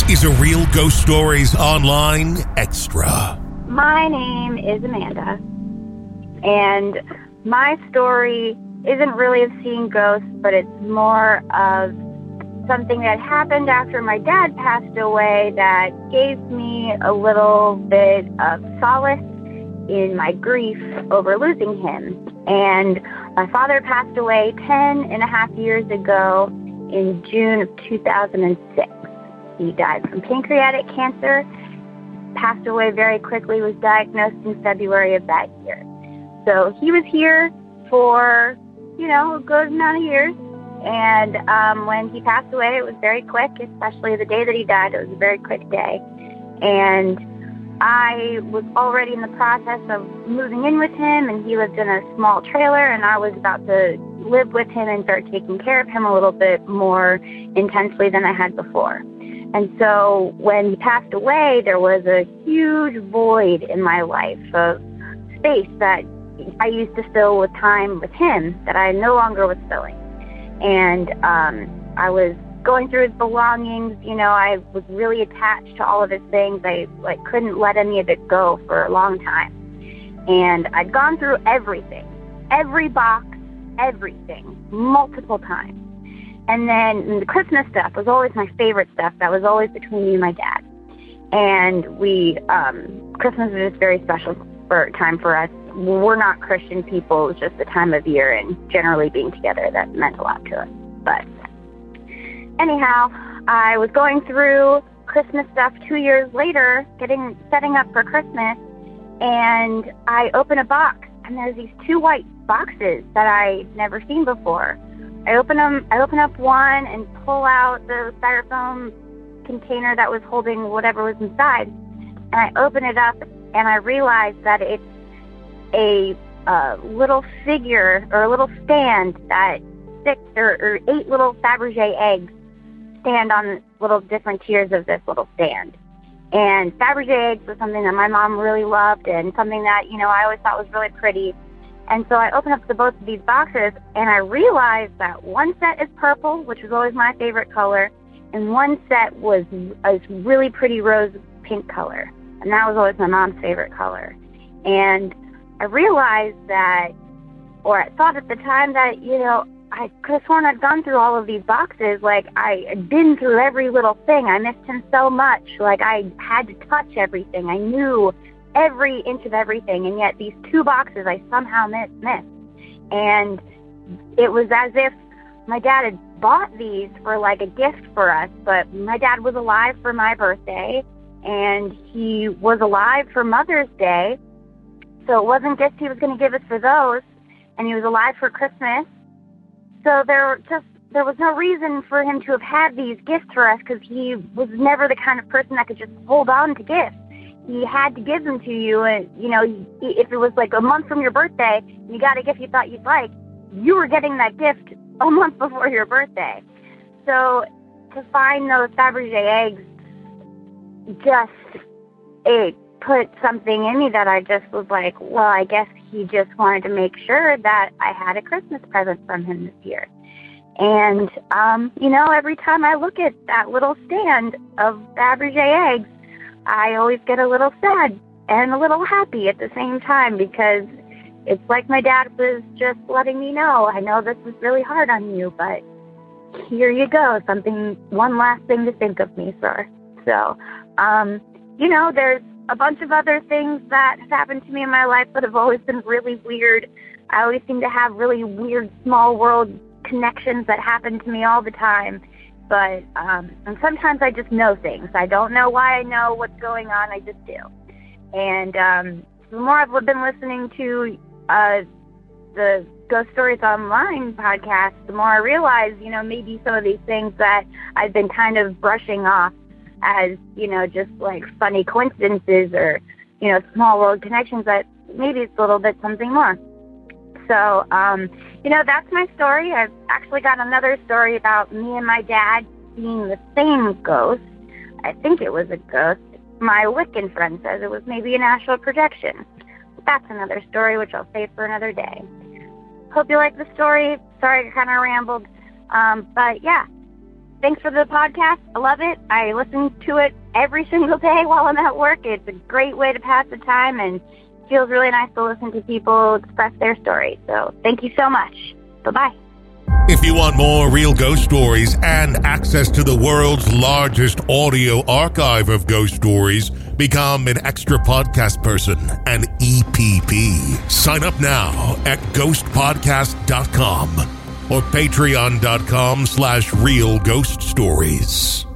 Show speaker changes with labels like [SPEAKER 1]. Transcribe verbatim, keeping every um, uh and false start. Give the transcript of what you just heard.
[SPEAKER 1] is a Real Ghost Stories Online Extra.
[SPEAKER 2] My name is Amanda, and my story isn't really of seeing ghosts, but it's more of something that happened after my dad passed away that gave me a little bit of solace in my grief over losing him. And my father passed away ten and a half years ago in June of two thousand six. He died from pancreatic cancer, passed away very quickly, was diagnosed in February of that year. So he was here for, you know, a good amount of years. And um, when he passed away, it was very quick, especially the day that he died. It was a very quick day. And I was already in the process of moving in with him, and he lived in a small trailer, and I was about to live with him and start taking care of him a little bit more intensely than I had before. And so when he passed away, there was a huge void in my life of space that I used to fill with time with him that I no longer was filling. And um, I was going through his belongings. You know, I was really attached to all of his things. I like couldn't let any of it go for a long time. And I'd gone through everything, every box, everything, multiple times. And then the Christmas stuff was always my favorite stuff. That was always between me and my dad. And we, um, Christmas is just very special for time for us. We're not Christian people. It was just the time of year, and generally being together, that meant a lot to us. But anyhow, I was going through Christmas stuff two years later, getting setting up for Christmas, and I open a box, and there's these two white boxes that I'd never seen before. I open them. I open up one and pull out the styrofoam container that was holding whatever was inside, and I open it up, and I realize that it's a uh, little figure or a little stand that six or, or eight little Fabergé eggs stand on little different tiers of this little stand. And Fabergé eggs was something that my mom really loved, and something that, you know, I always thought was really pretty. And so I opened up the both of these boxes, and I realized that one set is purple, which was always my favorite color, and one set was a really pretty rose pink color, and that was always my mom's favorite color. And I realized that, or I thought at the time that, you know, I could have sworn I'd gone through all of these boxes. Like, I had been through every little thing. I missed him so much. Like, I had to touch everything. I knew every inch of everything. And yet these two boxes I somehow missed. missed. And it was as if my dad had bought these for, like, a gift for us. But my dad was alive for my birthday, and he was alive for Mother's Day. So it wasn't gifts he was going to give us for those, and he was alive for Christmas. So there just there was no reason for him to have had these gifts for us, because he was never the kind of person that could just hold on to gifts. He had to give them to you, and, you know, if it was like a month from your birthday and you got a gift you thought you'd like, you were getting that gift a month before your birthday. So to find those Fabergé eggs just it put something in me that I just was like, well, I guess he just wanted to make sure that I had a Christmas present from him this year. And, um, you know, every time I look at that little stand of Fabergé eggs, I always get a little sad and a little happy at the same time, because it's like my dad was just letting me know, I know this is really hard on you, but here you go, something, one last thing to think of me, sir. So, um, you know, there's a bunch of other things that have happened to me in my life that have always been really weird. I always seem to have really weird small world connections that happen to me all the time. But um, and sometimes I just know things. I don't know why I know what's going on. I just do. And um, the more I've been listening to uh, the Ghost Stories Online podcast, the more I realize, you know, maybe some of these things that I've been kind of brushing off as, you know, just like funny coincidences or, you know, small world connections, that maybe it's a little bit something more. So, um, you know, that's my story. I've actually got another story about me and my dad seeing the same ghost. I think it was a ghost. My Wiccan friend says it was maybe an astral projection. That's another story, which I'll save for another day. Hope you like the story. Sorry I kind of rambled. Um, but, yeah, thanks for the podcast. I love it. I listen to it every single day while I'm at work. It's a great way to pass the time, and it feels really nice to listen to people express their stories. So thank you so much. Bye-bye.
[SPEAKER 1] If you want more real ghost stories and access to the world's largest audio archive of ghost stories, become an extra podcast person, an E P P. Sign up now at ghost podcast dot com or patreon dot com slash real ghost stories.